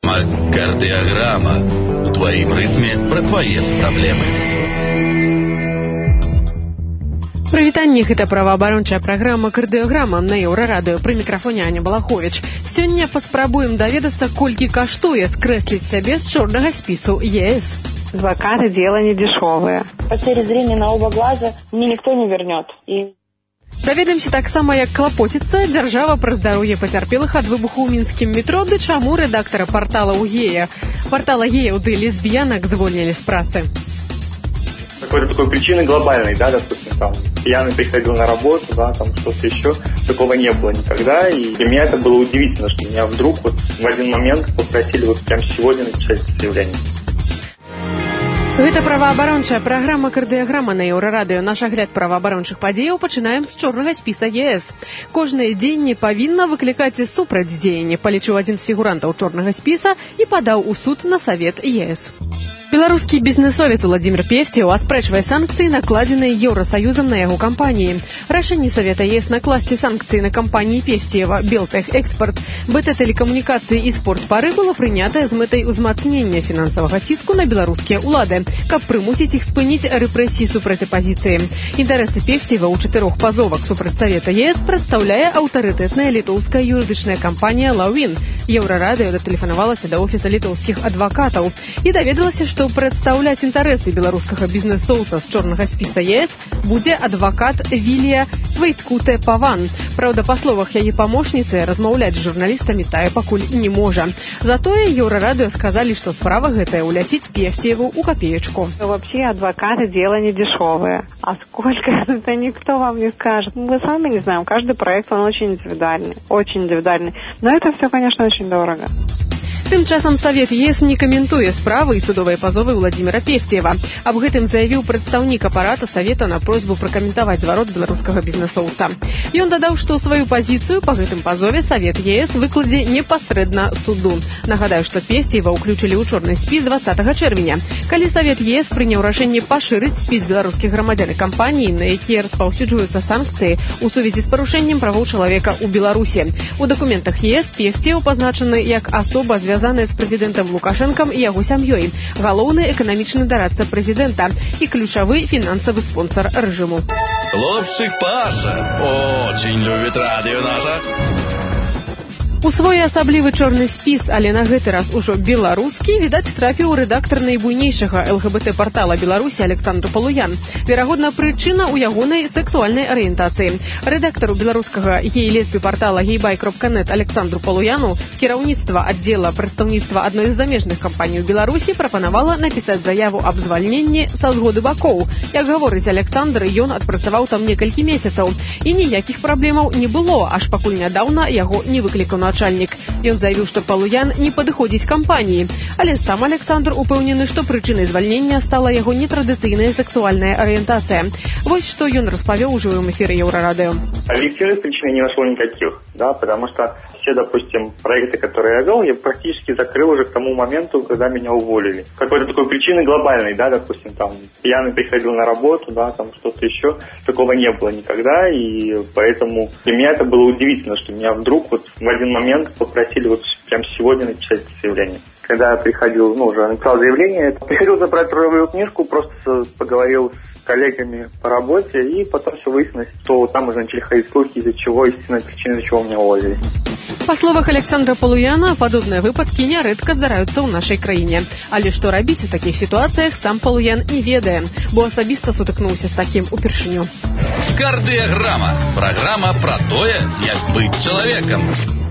Кардиограмма. У твоим ритме про твои проблемы. Прывітанне, гэта праваабарончая праграма «Кардыёграма» на Еўрарадыё. Пры мікрафоне Аня Балахович. Сёння паспрабуем даведацца, колькі каштуе скрэсліць сябе з чорнага спісу ЕС. Адвокаты – дело не дешевое. Потери зрения на оба глаза мне никто не вернет. Даведаемся таксама, як клапоціцца дзяржава пра здароўе пацярпелых ад выбуху ў мінскім метро, ды чаму рэдактара партала геяў ды лесбіянак звольнілі з працы. Какой-то такой причины глобальной, да, допустим, там, пьяный приходил на работу, да, там, что-то еще, такого не было никогда, и для меня это было удивительно, что меня вдруг вот в один момент попросили вот прямо сегодня написать заявление. Гэта праваабарончая праграма «Кардыёграма» на Еўрарадыё. Наш агляд праваабарончых падзеяў пачынаем з чорнага спіса ЕС. Кожнае дзеянне павінна выклікаць супрацьдзеянне, палічыў адзін з фігурантаў чорнага спіса і падаў у суд на Савет ЕС. Беларускі бізнесовец Владзімір Певцеў аспрэчвае санкцыі, накладзеныя Еўрасаюзам на яго кампаніі. Рашэнне Савета ЕС накласці санкцыі на кампаніі Певцеева «Белтех Экспорт», БТ Тэлекамунікацыі і Спортпары было прынятае з мэтай узмацнення фінансавага ціску на беларускія ўлады, каб прымусіць іх спыніць рэпрэсіі супраць апазіцыі. Інтарэсы Певцеева ў 4 пазовах супраць Савета ЕС прадстаўляе аўтарытэтная літоўская юрыдычная кампанія «Лаўін». Еўрарадыё датэлефанавалася да офіса літоўскіх адвакатаў і даведалася, што прадстаўляць інтарэсы беларускага бізнесоўца з чорнага спіса ЕС будзе адвакат Вілія Вейткуте Паван. Праўда, па словах яе памочніцы, размаўляць з журналістамі тая пакуль не можа. Затое Еўрарадыё сказалі, што справа гэтая уляціць Певцееву у копеечку. Вообще адвокаты – дело не дешевое. А сколько это никто вам не скажет. Мы сами не знаем. Каждый проект, он очень индивидуальный. Очень индивидуальный. Но это все, конечно, очень дорого. Тым часам Савет ЕС не каментуе справы і судовыя пазовы Владзіміра Певцеева. Аб гэтым заявіў прадстаўнік апарата Савета на просьбу пракаментаваць зварот беларускага бізнесоўца. Ён дадаў, што сваю пазіцыю па гэтым пазове Савет ЕС выкладзе непасрэдна суду. Нагадаю, што Певцеева ўключылі ў чорны спіс 20 чэрвеня, калі Савет ЕС прыняў рашэнне пашырыць спіс беларускіх грамадзян і кампаній, на якія распаўсюджваюцца санкцыі ў сувязі з парушэннем правоў чалавека ў Беларусі. У дакументах ЕС Певцееў пазначаны як асоба, звязаная з прэзідэнтам Лукашэнкам і яго сям'ёй, галоўны эканамічны дарадца прэзідэнта і ключавы фінансавы спонсар рэжыму. Хлопчик Паша очень любит радио наше. У своеасаблівы чорны спіс, але на гэты раз ужо беларускі, відаць, трапіў рэдактар найбуйнейшага ЛГБТ-партала Беларусі Александр Палуян. Верагодна, прычына ў ягонай сэксуальнай арыентацыі. Рэдактару беларускага гей-лесбі-партала гейбай.нет Александру Палуяну кіраўніцтва аддзела прадстаўніцтва адной з замежных кампаній у Беларусі прапанавала напісаць заяву аб звальненні са згоды бакоў. Як гаворыць Александр, ён адпрацаваў там некалькі месяцаў. І ніякіх праблемаў не было, аж пакуль нядаўна яго не выклікаў начальнік. Ён заявіў, што Палуян не падыходзіць кампаніі, але сам Александр упэўнены, што прычынай звальнення стала яго нетрадыцыйная сексуальная арыентацыя. Вось што ён распавёў у жывым эфіры Еўрарадыё. Объективных причин я не нашел никаких, да, потому что все, допустим, проекты, которые я вел, я практически закрыл уже к тому моменту, когда меня уволили. Какой-то такой причины глобальной, да, допустим, там, пьяный приходил на работу, да, там, что-то еще, такого не было никогда, и поэтому для меня это было удивительно, что меня вдруг вот в один момент попросили вот прямо сегодня написать заявление. Когда я приходил, уже написал заявление, приходил забрать трудовую книжку, просто поговорил с коллегами по работе, и потом все выяснилось, что там уже начали ходить слухи, из-за чего, истинная причина, из-за чего меня уволили. Па словах Александра Палуяна, падобныя выпадкі нярэдка здараюцца ў нашай краіне. Але што рабіць у такіх сітуацыях, сам Палуян не ведае, бо асабіста сутыкнуўся з такім упершыню. Кардыёграма. Праграма пра тое, як быць чалавекам.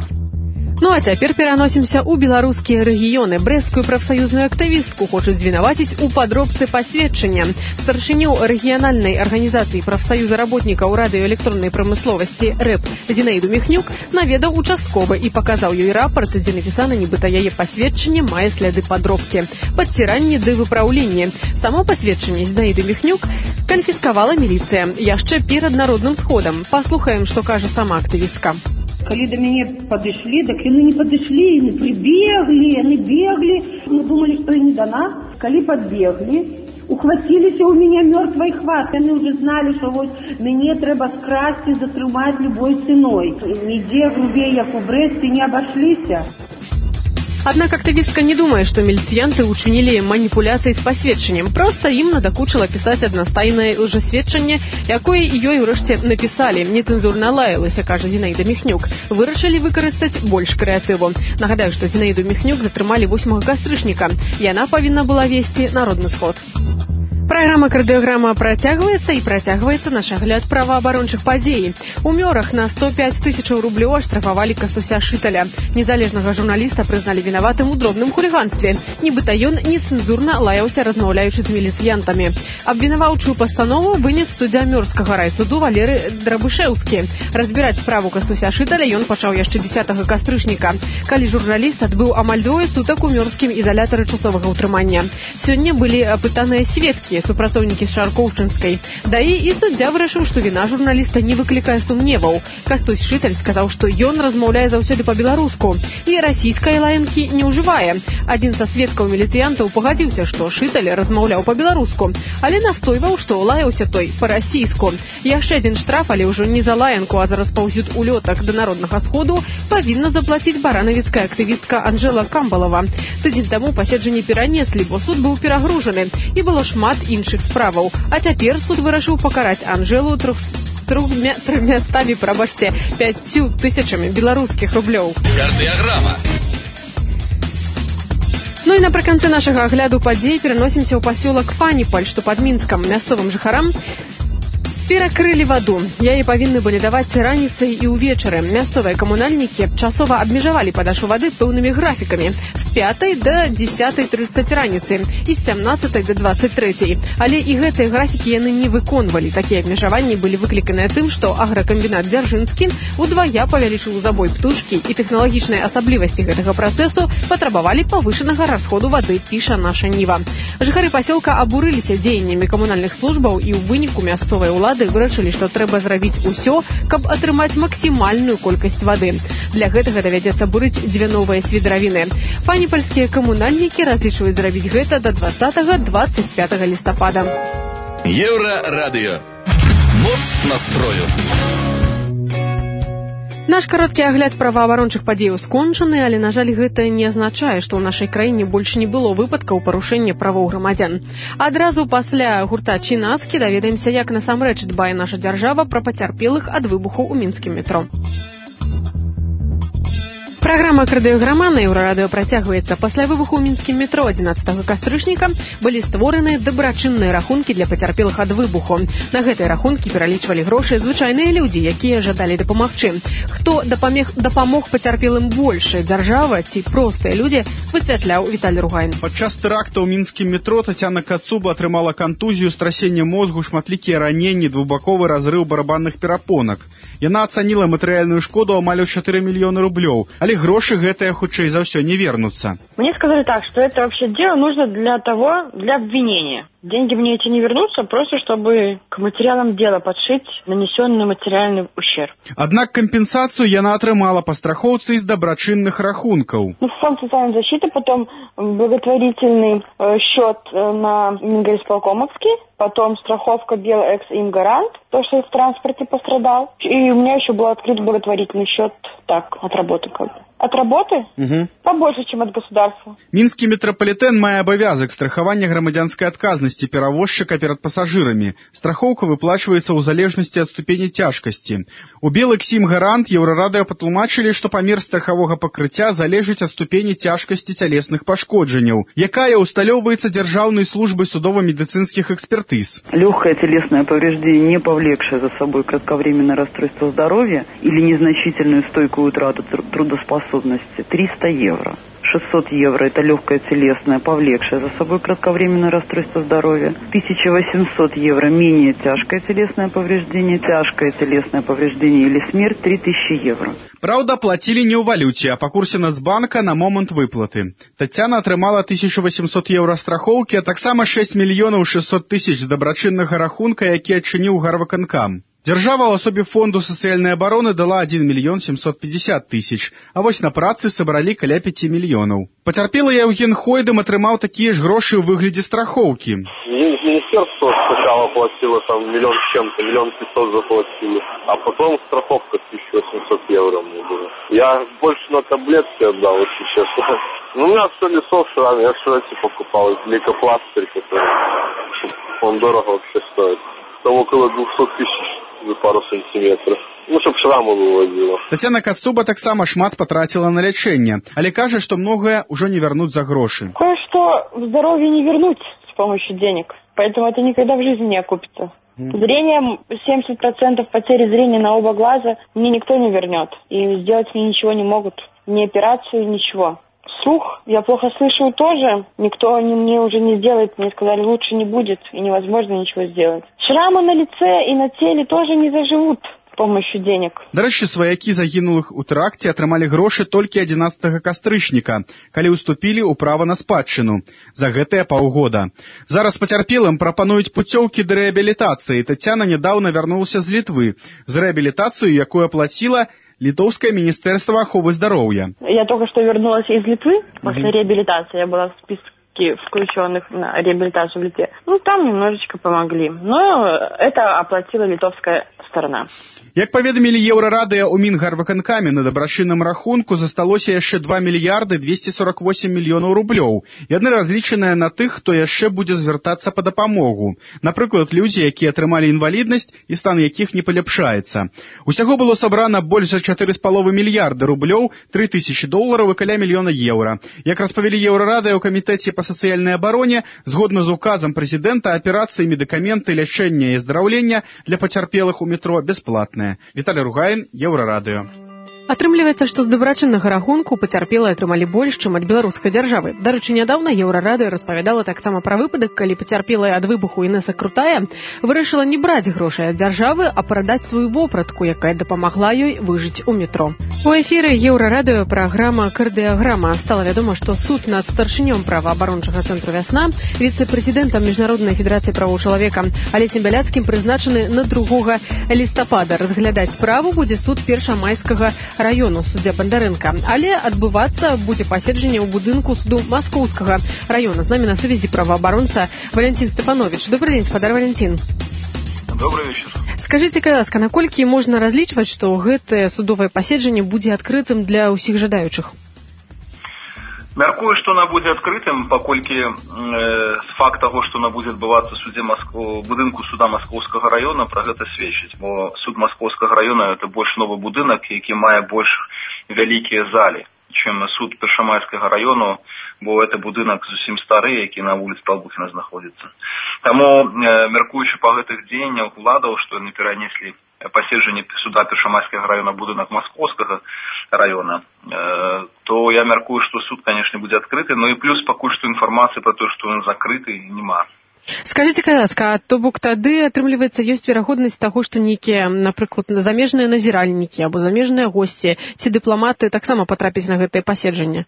Ну а цяпер пераносімся ў беларускія рэгіёны. Брэсцкую прафсаюзную актывістку хочуць звінаваціць у падробцы пасведчання. Старшыню рэгіянальнай арганізацыі прафсаюза работнікаў радыёэлектроннай прамысловасці РЭП Зінаіду Міхнюк наведаў участковы і паказаў ёй рапарт, дзе напісана, нібыта яе пасведчанне мае сляды падробкі, падціранні ды выпраўленні. Само пасведчанне Зінаіды Міхнюк канфіскавала міліцыя яшчэ перад народным сходам. Паслухаем, што кажа сама актывістка. Коли до меня подошли, так они не подошли, они прибегли, они бегли. Мы думали, что и не до нас. Коли подбегли, ухватились у меня мертвой хваткой. Они уже знали, что вот мне треба скрасть и затрымать любой ценой. Нигде грубее, як у Бресте, не обошлись. Однако активистка не думает, что милициянты учинили манипуляции с посведчением. Просто им надокучило писать одностайное лжесведчение, якое ее и уреште написали. Нецензурно лаялася, каже Зинаида Михнюк. Вырашили выкористать больше креативу. Нагадаю, что Зинаиду Михнюк затрымали 8 кастрычніка. Яна повинна была вести народный сход. Программа «Кардиограмма» протягивается и протягивается наш огляд правоабарончых падзей. У Мёрах на 105 тысяч рублёў оштрафовали Кастуся Шыталя. Незалежного журналиста признали виноватым у дробным хулиганстве. Нібыта ён нецензурно лаяўся, размаўляючы з міліцыянтамі. Абвінаваўчую постанову вынес суддзя Мёрскага райсуду Валеры Драбышэўскі. Разбирать справу Кастуся Шыталя ён пачаў яшчэ 10 кастрычніка, калі журналіст адбыў амаль 2 сутак у мёрскім изолятары часовага утрымання. Сёння былі апытаныя сведкі, супрацоўнікі Шаркоўчынскай. ДАІ і суддзя вырашыў, што віна журналіста не выклікае сумневаў. Кастусь Шыталь сказаў, што ён размаўляе заўсёды па-беларуску і расійскай лаянкі не ўжывае. Адзін са сведкаў міліцыянтаў пагадзіўся, што Шыталь размаўляў па-беларуску, але настойваў, што лаяўся той па-расійску. Яшчэ адзін штраф, але ўжо не за лаянку, а за распаўсюд улётак да народнага сходу павінна заплаціць баранавіцкая актывістка Анжела Камбалова. Тыдзень таму паседжанне перанеслі, бо суд быў перагружаны і было шмат іншых справаў. А цяпер суд вырашыў пакараць Анжелу 5 тысячами беларускіх рублёў. Кардиограмма. Ну і напрыканцы нашага агляду падзей пераносімся ў пасёлак Фаніпаль, што пад Мінскам. Мясцовым жыхарам перакрылі ваду. Яе павінны былі даваць раніцай і ўвечары. Мясцовыя камунальнікі часова абмежавалі падачу вады пэўнымі графікамі з 5 до 10:30 раніцы і з 17 до 23. Але і гэтыя графікі яны не выконвалі. Такія абмежаванні былі выкліканыя тым, што агракамбінат Дзяржынскі удвая павялічыў забой птушкі, і тэхналагічныя асаблівасці гэтага працэсу патрабавалі павышанага расходу вады, піша наша Ніва. Жыхары пасёлка абурыліся дзеяннямі камунальных службаў, і ў выніку мясцовыя ўлады вырашылі, што трэба зрабіць усё, каб атрымаць максімальную колькасць вады. Для гэтага давядзецца бурыць 2 новыя свідравіны. Фаніпальскія камунальнікі разлічваюць зрабіць гэта да 20-25 лістапада. Еўрарадыё. Моц настрою. Наш кароткі агляд праваабарончых падзеяў скончаны, але, на жаль, гэта не азначае, што ў нашай краіне больш не было выпадкаў парушэння правоў грамадзян. Адразу пасля гурта Чінаскі даведаемся, як насамрэч дбае наша дзяржава пра пацярпелых ад выбухаў у мінскім метро. Программа «Кардиограмма» на Еўрарадыё працягваецца. Пасля выбуху ў мінскім метро 11 кастрычніка былі створаны дабрачынныя рахункі для пацярпелых ад выбуху. На гэтыя рахункі пералічвалі грошы звычайныя людзі, якія жадалі дапамагчы. Хто дапамог пацярпелым больш, дзяржава ці простыя людзі, высвятляў Віталій Ругайн. Падчас тэракта ў мінскім метро Тацяна Кацуба атрымала кантузію, страсенне мозгу, шматлікія раненні, двухбаковы разрыў барабанных перапонак. Яна ацаніла матэрыяльную шкоду амаль у 4 мільёны рублёў, але грошы гэтыя хутчэй за ўсё не вернуцца. Мне сказали так, что это вообще дело нужно для обвинения. Деньги мне эти не вернутся, просто чтобы к материалам дела подшить нанесенный материальный ущерб. Аднак кампенсацыю яна атрымала па страхоўцы з дабрачынных рахункаў. Фонд социальной защиты, потом благотворительный счет на Мингорисполкомовский, потом страховка Белэкс-Имгарант, то, что в транспорте пострадал. И у меня еще был открыт благотворительный счет, так, от работы как бы. От работы? Угу. Побольше, чем от государства. Мінскі метрапалітэн мае абавязак страхавання грамадзянскай адказнасці перавозчыка перад пасажырамі. Страхоўка выплачваецца ў залежнасці ад ступені цяжкасці. У Белэкс-Имгарант Еўрарадыё патлумачылі, што памер страхавога пакрыцця залежыць ад ступені цяжкасці цялесных пашкоджанняў, якая усталёўваецца Дзяржаўнай службай судова-медыцынскіх экспертыз. Легкое телесное повреждение, не повлекшее за собой кратковременное расстройство здоровья или незначительную стойкую утрату трудоспособности, 300 евро. 600 евро – это легкое телесное, повлекшее за собой кратковременное расстройство здоровья. 1800 евро – менее тяжкое телесное повреждение или смерть – 3000 евро. Праўда, плацілі не ў валюце, а па курсе Нацбанка на момант выплаты. Тацяна атрымала 1800 евро страхоўкі, а таксама 6 мільёнаў 600 тысяч дабрачыннага рахунка, які адчыніў гарвыканкам. Дзяржава ў асобе фонду сацыяльнай абароны дала 1 мільён 750 тысяч, а вось на працы сабралі каля 5 мільёнаў. Пацярпелы Яўген Хойдам атрымаў такія ж грошы ў выглядзе страхоўкі. Денег министерство сначала платило там 1 миллион с чем-то, 1 500 000 заплатили, а потом страховка 1800 евро мне была. Я больше на таблетки отдал, если честно. Ну, у меня все лицо в шраме, я что эти покупал, лейкопластырь, который он дорого вообще стоит. Там около 200 000 за пару сантиметров. Ну, чтоб шрамы выводило. Тацяна Кацуба таксама шмат потратила на лячэнне, але кажа, што многае ўжо не вернуць за грошы. Кое-что в здоровье не вернуть с помощью денег, поэтому это никогда в жизни не окупится. Зрение, 70% потери зрения на оба глаза мне никто не вернет. И сделать мне ничего не могут. Ни операцию, ничего. Слух, я плохо слышу тоже. Никто мне уже не сделает. Мне сказали, лучше не будет и невозможно ничего сделать. Шрамы на лице и на теле тоже не заживут с помощью денег. Дарэчы, сваякі загінулых у тэракце атрымалі грошы толькі 11 кастрычніка, калі ўступілі ў права на спадчыну за гэтыя паўгода. Зараз пацярпелым прапануюць пуцёўкі да рэабілітацыі. Тацяна нядаўна вярнулася з Літвы з рэабілітацыю, якую аплаціла Литовское министерство аховы здароўя. Я только что вернулась из Литвы после реабилитации. Я была в списке включенных на реабилитацию в Литве. Ну, там немножечко помогли. Но это оплатила литовская сторона. Як паведамілі Еўрарадыё ў Мінгарвыканкаме, на дабрачынным рахунку засталося яшчэ 2 мільярды 248 мільёнаў рублёў. Яны разлічаныя на тых, хто яшчэ будзе звяртацца па дапамогу. Напрыклад, людзі, якія атрымалі інваліднасць і стан якіх не паляпшаецца. Усяго было сабрана больш за 4,5 мільярда рублёў, $3000 і каля мільёна еўра. Як распавялі Еўрарадыё ў камітэце па сацыяльнай абароне, згодна з указам прэзідэнта, аперацыі, медыкаменты, лячэнне і аздараўлення для пацярпелых у метро бясплатныя. Віталій Ругаін, Еўрарадыё. Атрымліваецца, што з дабрачыннага рахунку пацярпелыя атрымалі больш, чым ад беларускай дзяржавы. Дарэчы, нядаўна Еўрарадыё распавядала таксама пра выпадак, калі пацярпелая ад выбуху Інэса Крутая вырашыла не браць грошай ад дзяржавы, а прадаць сваю вопратку, якая дапамагла ёй выжыць у метро. У эфіры Еўрарадыё праграма «Кардыяграма». Стала вядома, што суд над старшынём праваабарончага цэнтру «Вясна», віцэ-прэзідэнтам Міжнароднай федэрацыі правоў чалавека Алесем Бяляцкім прызначаны на 2 лістапада. Разглядаць справу будзе суд Першамайскага району суддзя Бандарэнка, але адбывацца будзе паседжанне ў будынку суду Маскоўскага района. З намі на сувязі праваабаронца Валентин Степанович. Добрый день, спадар Валентин. Добрый вечер. Скажите, каласка, наколькі можна разлічваць, што гэтае судовае паседжанне будзе адкрытым для ўсіх жадаючых? Мяркую, што она будзе адкрытым, паколькі факт таго, што она будзе адбывацца ў будынку суда Маскоўскага района, пра гэта сведчыць. Бо суд Маскоўскага района – это больш новы будынак, які мае больш вялікія залі, чым суд Першамайскага району, бо это будынак зусім стары, які на вуліцы Палбухіна знаходзіцца. Таму, мяркуючы па гэтых дзеяннях уладаў, што яны перанеслі паседжанне суда Першамайскага района будынак Маскоўскага района, то я мяркую, што суд, конечно, будзе адкрыты, но і плюс пакуль што інфармацыі пра тое, што ён закрыты, няма. Скажите, каласка, то бок тады атрымліваецца ёсць верагоднасць таго, што нейкія, напрыклад, замежныя назіральнікі або замежныя госці ці дыпламаты таксама патрапяць на гэтае паседжанне?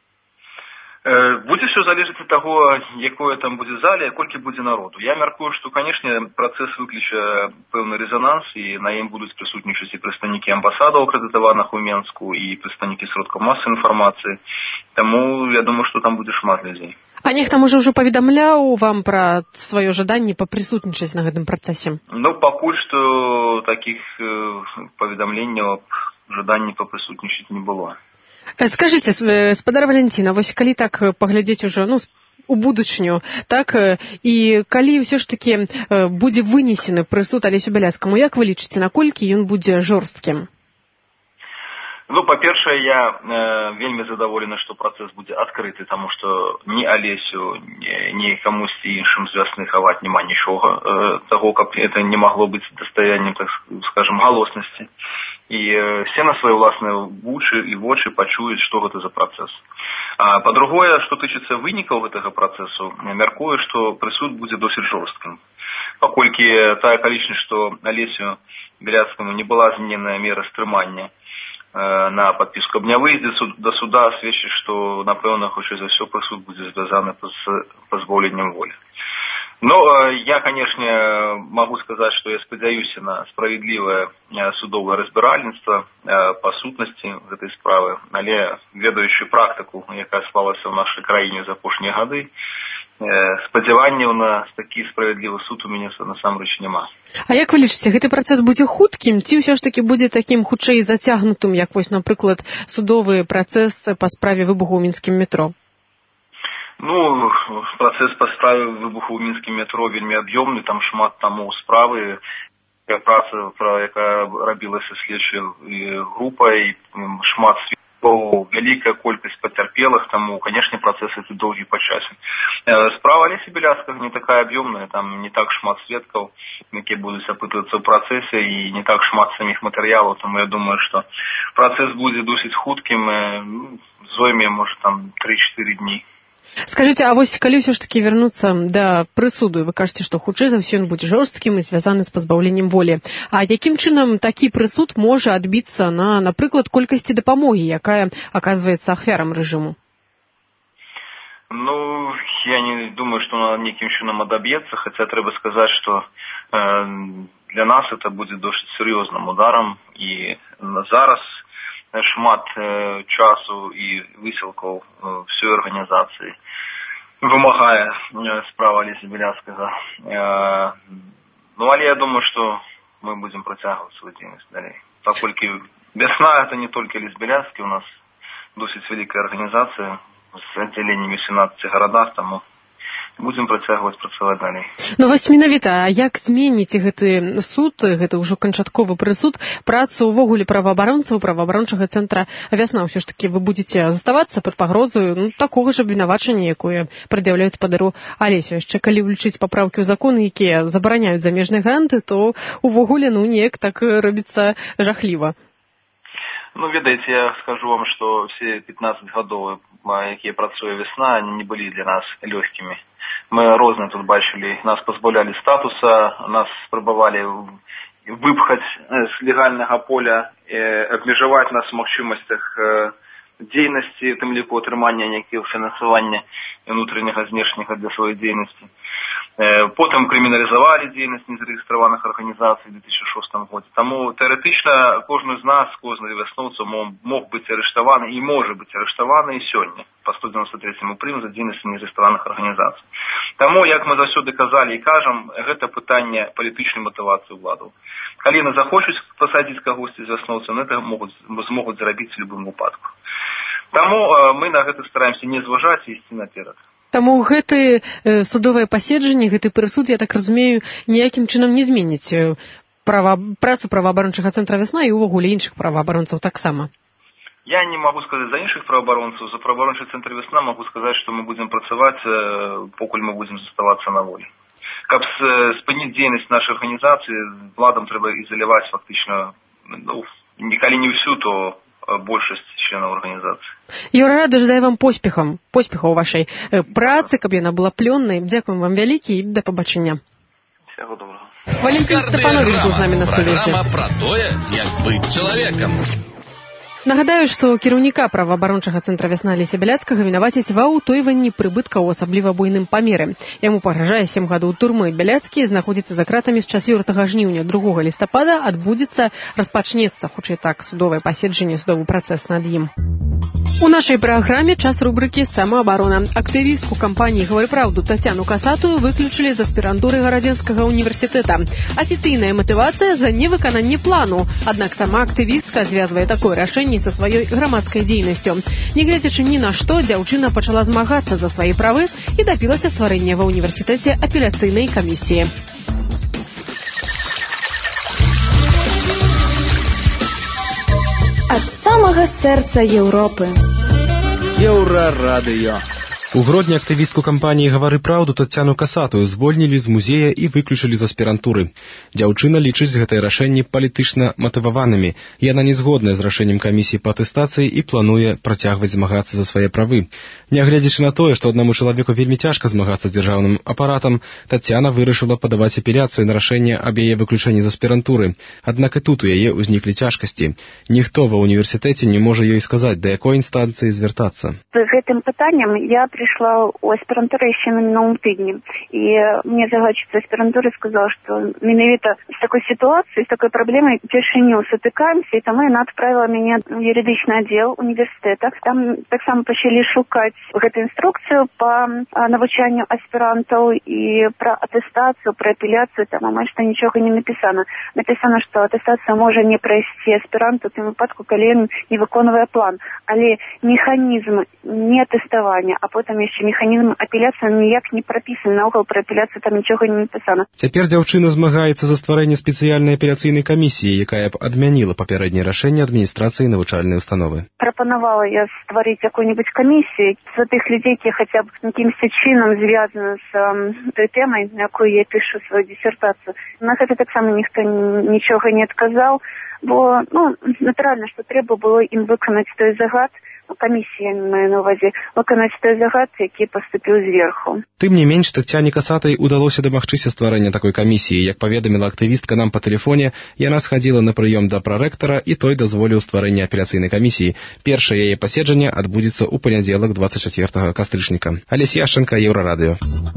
Будзе все залежыць ад таго, якое там будзе зале, колькі будзе народу. Я мяркую, што, канешне, працэс выкліча пэўны рэзананс, і на ім будуць прысутнічаць і прадстаўнікі амбасадаў акрэдытаваных у Менску, і прадстаўнікі сродкаў масавай інфармацыі. Таму я думаю, што там будзе шмат людзей. А нехта, можа, ўжо паведамляў вам пра сваё жаданне папрысутнічаць на гэтым працэсе? Ну, пакуль што такіх паведамленняў жаданні папрысутнічаць не было. Скажите, спадар Валентина, вось калі так паглядзець ужо, у будучню, так, і калі ўсё ж такі будзе вынесены прысуд Алесю Бяляцкаму, як вы лічыце, наколькі ён будзе жорсткім? Ну, па-першае, я вельмі задаволены, што працэс будзе адкрыты, таму што ні Алесю, ні камусьці іншым з вясны хаваць няма нічога, таго, каб это не магло быць дастаяннем, так скажем, галоснасці. І все на свае ўласныя вушы і вочы пачуюць, што гэта за працэс. Па-другое, што тычыцца вынікаў гэтага працэсу, мяркую, што прысуд будзе досыць жорсткім. Паколькі тая акалічнасць, што Алесю Бяляцкаму не была змененая мера стрымання на падпіску аб нявыездзе да суда, сведчыць, што, напэўна, хутчэй за ўсё прысуд будзе звязаны з пазбаўленнем волі. Но я, конечно, могу сказать, что я спадзяюся на справедливое судовое разбиральніцтва по сутнасці гэтай справы, але ведаючы практыку, якая склалася ў нашай краіне за апошнія гады, спадзяванняў на такі справядлівы суд у мяне насамрэч няма. А як вы лічыце, гэты працэс будзе хуткім, ці ўсё ж такі будзе такім хутчэй зацягнутым, як вось, напрыклад, судовы працэс па справе выбуху ў мінскім метро? Ну, працэс па справе выбуху ў мінскім метро вельмі аб'ёмны, там шмат тамоў справы, праца, якая рабілася следчай групай, шмат сведкаў, вялікая колькасць пацярпелых, таму, канешне, працэс гэты доўгі па часе. Справа Алесі Бяляцкага не такая аб'ёмная, там не так шмат сведкаў, якія будуць апытвацца ў працэсе, і не так шмат саміх матэрыялаў, таму я думаю, што працэс будзе досыць хуткім, зойме, можа, там 3-4 дні. Скажыце, а вось калі ўсё ж такі вярнуцца да прысуду, вы кажаце, што хутчэй за ўсё ён будзе жорсткім і звязаны з пазбаўленнем волі. А якім чынам такі прысуд можа адбіцца на, напрыклад, колькасці дапамогі, якая аказваецца ахвярам рэжыму? Ну, я не думаю, што она нейкім чынам адаб'ецца, хаця трэба сказаць, што для нас это будзе досыць сур'ёзным ударам, і зараз шмат часу і высілкаў всёй арганізацыі вымагае справа Алесі Бяляцкага. Ну, але я думаю, што мы будзем працягваць сваю дзейнасць далей. Паколькі вясна это не толькі Алесь Бяляцкі, у нас досыць вялікая арганізацыя з аддзяленнямі ў 17 гарадах, таму будзем працягваць працаваць далей. Ну, вось менавіта, а як зменіце гэты суд, гэты ўжо канчатковы прысуд, працу ўвогуле праваабаронцаў, праваабарончага цэнтра «Вясна»? Ўсё ж такі вы будзеце заставацца пад пагрозаю такога ж абвінавачання, якое прад'яўляюць спадару Алесю. Яшчэ калі ўлічыць папраўкі ў законы, якія забараняюць замежныя гранты, то увогуле, неяк так робіцца жахліва. Ну, ведаеце, я скажу вам, што все 15 гадоў, якія працуе «Вясна», они не былі для нас лёгкімі. Мы розныя тут бачылі, нас пазбаўлялі статуса, нас спрабавалі выпхаць з легальнага поля, абмежаваць нас у магчымасцях дзейнасці, тым ліку атрымання нейкіх фінансавання внутренняга, знешняга для сваёй дзейнасці. Потым крыміналізавалі дзейнасць незарэгістраваных арганізацый у 2006 годзе. Таму тэарэтычна кожны з нас, кожны вясноўцаў мог быць арыштаваны і можа быць арыштаваны і сёння па 193 прым за дзейнасць незарэгістраваных арганізацый. Таму, як мы заўсёды казалі і кажам, гэта пытанне палітычнай матывацыі ўладаў. Калі яны захочуць пасадзіць кагосьці з вясноўцаў, гэта змогуць зрабіць у любым выпадку. Таму мы на гэта стараемся не зважаць і ісці наперад. Таму гэты судовае паседжанне, гэты прысуд, я так разумею, ніякім чынам не зменіць працу праваабарончага цэнтра «Вясна» і ўвогуле іншых праваабаронцаў таксама. Я не могу сказаць за іншых праваабаронцаў, за праваабарончы цэнтр «Вясна» могу сказаць, што мы будзем працаваць, покуль мы будзем заставацца на волі. Каб спыніць дзейнасць нашай арганізацыі, владам трэба ізаляваць фактычна, калі не ўсю, то большасць членаў арганізацыі. Еўрарада жадае вам поспехаў у вашай працы, каб яна была плённай. Дзякуем вам вялікі і да пабачення. Всяго добрага. Валентин Степанович быў з намі на сувязі. Праграма пра тое, як быць чалавекам. Нагадаю, што кіраўніка праваабарончага цэнтра «Вясна» Алеся Бяляцкага вінавацяць ва ўтойванні прыбыткаў у асабліва буйным памеры. Яму пагражае 7 гадоў турмы. Бяляцкі знаходзіцца за кратамі з 4 жніўня. 2 лістапада распачнецца, хутчэй так, судовае паседжанне, судовы працэс над ім. У нашай праграме час рубрыкі «Самаабарона». Актывістку кампаніі «Гавары праўду» Тацяну Касатую выключылі з аспірантуры Гарадзенскага універсітэта. Афіцыйная матывацыя за невыкананне плану. Аднак сама актывістка звязвае такое рашэнне са сваёй грамадскай дзейнасцю. Нягледзячы ні на што, дзяўчына пачала змагацца за свае правы і дабілася стварэння ва універсітэце апеляцыйнай камісіі. Ад самага сэрца Еўропы. Еўрарадыё. У грудні актывістку кампаніі «Гавары праўду» Тацяну Касатую звольнілі з музея і выключылі з аспірантуры. Дзяўчына лічыць гэтае рашэнне палітычна матываванымі. Яна не згодная з рашэннем камісіі па атэстацыі і плануе працягваць змагацца за свае правы. Нягледзячы на тое, што аднаму чалавеку вельмі цяжка змагацца з дзяржаўным апаратам, Тацяна вырашыла падаваць апеляцыю на рашэнне аб яе выключэнні з аспірантуры. Аднак і тут у яе ўзніклі цяжкасці. Ніхто ва ўніверсітэце не можа ёй сказаць, да якой інстанцыі звяртацца. З гэтым пытаннем я пришла у аспірантури ще на минулому тижні. І мені загадчиця аспірантури сказала, що менавіта з такой ситуацией, з такой проблемой впершыню сутыкаемся, і тому вона відправила мене в юридичний відділ університету. Там так само почали шукати гэту інструкцію по навчанню аспірантів і про атестацію, про апеляцію, там майже що нічого не написано. Написано, що атестація може не пройти аспіранту в тому випадку, коли він не виконує план. Але механізм не атестування, а потім ще механізм апеляції ніяк не прописаний. Наогул про апеляцію там нічого не написано. Цяпер дзяўчына змагаецца за стварэнне спецыяльнай апеляцыйнай камісіі, якая б адмяніла папярэдняе рашэнне адміністрацыі навучальнай установы. Пропонувала я створить какую-нибудь комиссию з тих людей, які хоча б якимось чином зв'язані з той темою, на яку я пишу свою диссертацию. На це так само ніхто нічого не відказав, бо натурально, що треба було їм виконати той загад, комиссия, маю на увазі, виконати той загад, який поступив зверху. Тым не менш, Таццяне Касатай удалося дамагчыся стварэння такой камісіі. Як паведаміла актывістка нам па тэлефоне, яна схадзіла на прыём да прарэктара, і той дазволіў стварэнне апеляцыйнай камісіі. Першае яе паседжанне адбудзецца ў панядзелак 24 кастрычніка. Алесь Яшченка, Еўрарадыё.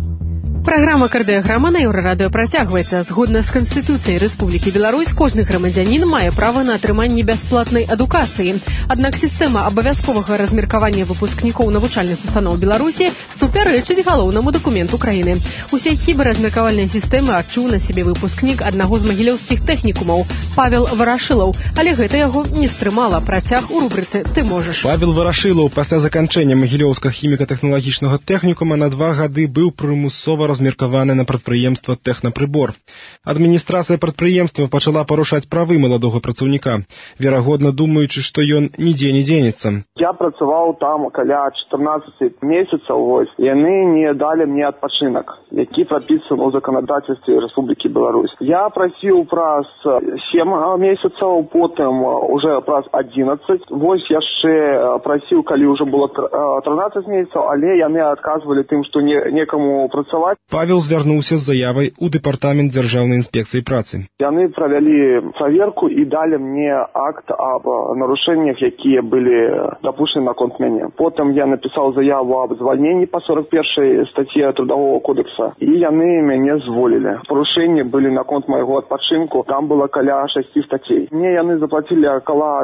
Праграма «Кардыяграма» на Еўрарадыё працягваецца. Згодна з Канстытуцыяй Рэспублікі Беларусь, кожны грамадзянін мае права на атрыманне бясплатнай адукацыі. Аднак сістэма абавязковага размеркавання выпускнікоў навучальных устаноў Беларусі супярэчыць галоўнаму дакументу краіны. Усе хібы размеркавальнай сістэмы адчуў на сябе выпускнік аднаго з магілёўскіх тэхнікумаў Павел Варашылаў, але гэта яго не стрымала. Працяг у рубрыцы «Ты можаш». Павел Варашылаў пасля заканчэння магілёўскага хіміка-тэхналагічнага тэхнікума на 2 гады быў прымусова размеркаваны на прадпрыемства «Тэхнапрыбор». Адміністрацыя прадпрыемства пачала парушаць правы маладога працаўніка, верагодна думаючы, што ён нідзе не дзенецца. Я працаваў там каля 14 месяцаў, яны не далі мне адпачынак, які прапісаны ў заканадаўстве Рэспублікі Беларусь. Я прасіў праз 7 месяцаў, потым уже праз 11. Вось яшчэ прасіў, калі ўжо было 13 месяцаў, але яны адказвалі тым, што некаму працаваць. Павел звярнуўся з заявай у дэпартамент дзяржаўнай інспекцыі працы. Яны правялі праверку і далі мне акт аб нарушэннях, якія былі дапушчаны наконт мяне. Потым я напісаў заяву аб звальненні па 41 статье Трудового кодекса, і яны мяне зволілі. Парушэнні былі наконт майго адпачынку, там было каля 6 статей. Мне яны заплатілі каля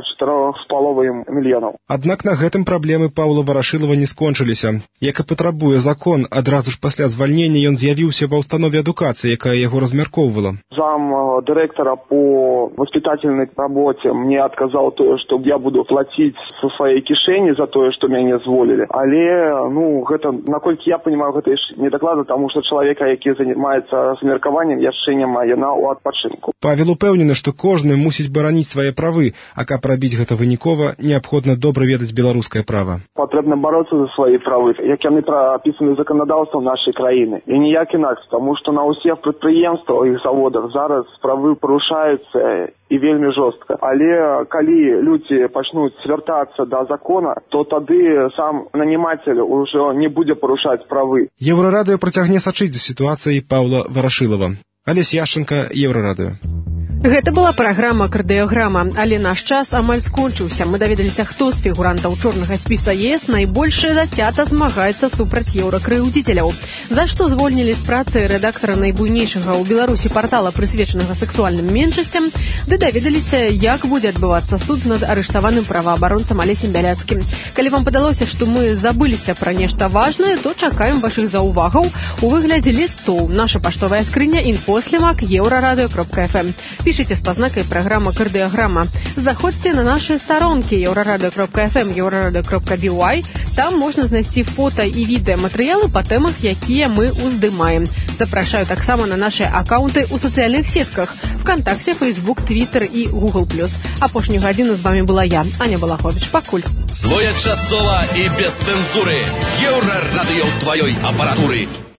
4,5 мільёнаў. Аднак на гэтым праблемы Паўла Варашылава не скончыліся. Як і патрабуе закон, адразу ж пасля звальнення ён з'явіўся ва ўстанове адукацыі, якая яго размяркоўвала. Зам дырэктара по воспитательной работе мне адказаў тое, што я буду плаціць са сваёй кішэні за тое, што мяне зволілі. Але, гэта, наколькі я понимаю, гэта не дакладна, таму што чалавека, які займаецца размеркаваннем, яшчэ няма, яна ў адпачынку. Павел упэўнены, што кожны мусіць бараніць свае правы, а каб рабіць гэта вынікова, неабходна добра ведаць беларускае права. Патрэбна бароцца за свае правы, як яны прапісаны заканадаўствам нашай краіны. І ніяк інакш, таму што на ўсіх прадпрыемствах і заводах зараз правы парушаюцца і вельмі жорстка. Але калі людзі пачнуць звяртацца да закона, то тады сам нанімацель ужо не будзе парушаць правы. Еўрарадыё працягне сачыць за сітуацыяй Паўла Варашылава. Алесь Яшченка, Еўрарадыё. Гэта была праграма «Кардыяграма», але наш час амаль скончыўся. Мы даведаліся, хто з фігурантаў чорнага спіса ЕС найбольш зацята змагаецца супраць еўракрыўдзіцеляў. За што звольнілі з працы рэдактара найбуйнейшага ў Беларусі партала, прысвечанага сексуальным меншасцям, ды даведаліся, як будзе адбывацца суд над арыштаваным праваабаронцам Алесем Бяляцкім. Калі вам падалося, што мы забыліся пра нешта важнае, то чакаем вашых заўвагаў у выглядзе лістоў. Наша паштовая скрыня info@euradio.fm. Пишите с познакой программа «Кардыяграма». Заходите на наши сторонки euradio.fm, euradio.by. Там можно знайти фото и відеоматериалы по темах, якія мы уздымаем. Запрашаю так само на наши аккаунты у социальных сетках ВКонтакте, Facebook, Twitter и Google+. Апошнюю гадзіну з вами была я, Аня Балахович. Пакуль. Своечасова и без цензуры. Еўрарадыё твоей аппаратуры.